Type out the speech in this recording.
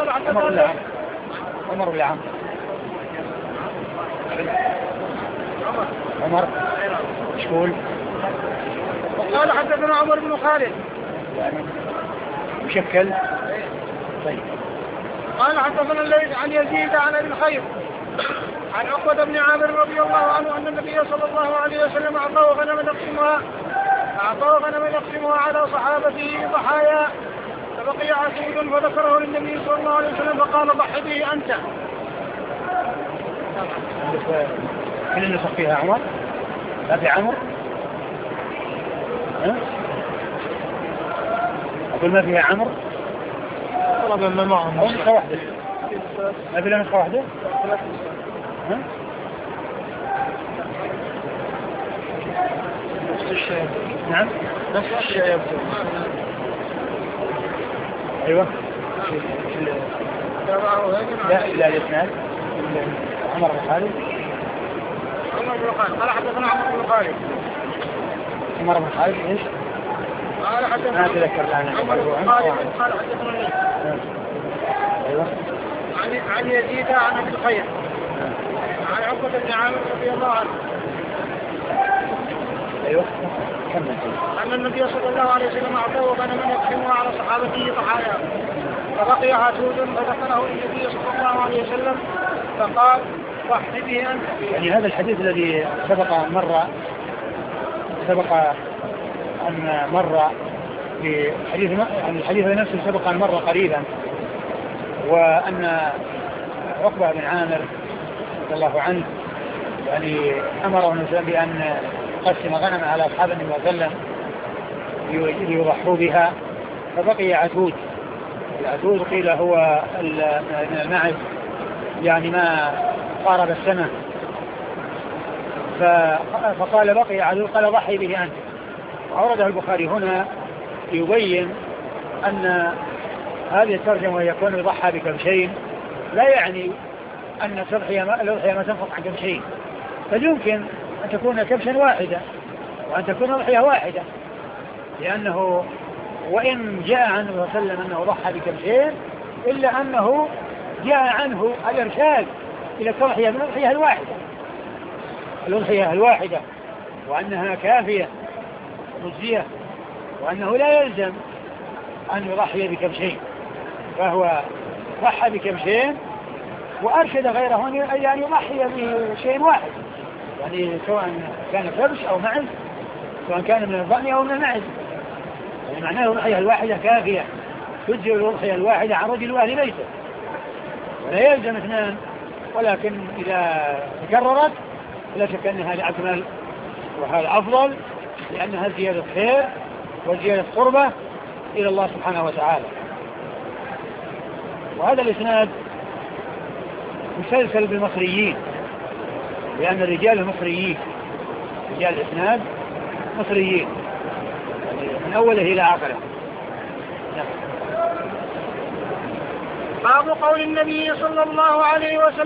قال حدثنا عمر ولا عمرو؟ عمر شكول. وقال حدثنا عمر بن خالد مشكل. طيب. قال حدثنا الليث عن يزيد عن ابي الخير عن عقبة بن عامر رضي الله عنه أن النبي صلى الله عليه وسلم أعطاه غنما يقسمها على صحابته ضحايا فبقي عسود فذكره للنبي صلى الله عليه وسلم فقال ضح به أنت. من النسخ فيها عمر؟ لا في عمر؟ أقول ما فيها عمر؟ طلبا ما معهم نسخة واحدة. ما في نسخة واحدة؟ نفس الشيء. نعم نفس الشيء يبدو. أيوة. لا الإسناد عمر بن خالد. قال حدثنا عمر بن خالد. عمر بن خالد إيش؟ قال حدثنا ما أتذكر الآن. عمر بن خالد قال حدثنا لي. أيوة. عن يزيد عن ابي الخير عن عقبة بن عامر رضي الله عنه. أيوة. كمل. أن النبي صلى الله عليه وسلم أعطاه غنما يقسمها على صحابته ضحايا فبقي عسود فذكره النبي صلى الله عليه وسلم فقال ضح به أنت. يعني هذا الحديث الذي سبق أن مر في الحديث نفسه سبق أن مر قريبا، وأن عقبة بن عامر رضي الله عنه يعني أمره النبي بأن قسم غنم على أصحاب النبي صلى الله عليه وسلم ليضحوا بها فبقي عتود. العتود قيل هو من المعز يعني ما قارب السنة، فقال بقي عتود قال ضحي به أنت. وأورده البخاري هنا يبين أن هذه الترجمة يكون يضحى بكبشين لا يعني أن الأضحية ما تنفق عن كبشين، بل يمكن أن تكون كبشا واحدة وأن تكون أضحية واحدة، لأنه وإن جاء عنه صلى الله عليه وسلم أنه ضحى بكبشين إلا أنه جاء عنه الإرشاد إلى التضحية بالأضحية الواحدة وأنها كافية مجزية، وأنه لا يلزم أن يضحي بكبشين، فهو ضحى بكبشين وأرشد غيره أن يضحي بشيء واحد، يعني سواء كان كبش أو معز، سواء كان من الضأن أو من المعز، يعني معناه الضحية الواحدة كافية تجزي الضحية الواحدة عن رجل أهل بيته، ولا يلزم اثنان، ولكن إذا تكررت لا شك أن هذا أكمل وهذا أفضل، لأنها زيادة خير وزيادة قربة إلى الله سبحانه وتعالى. وهذا الإسناد مسلسل بالمصريين، لأن الرجال المصريين رجال الإسناد مصريين من أوله إلى آخره. باب قول النبي صلى الله عليه وسلم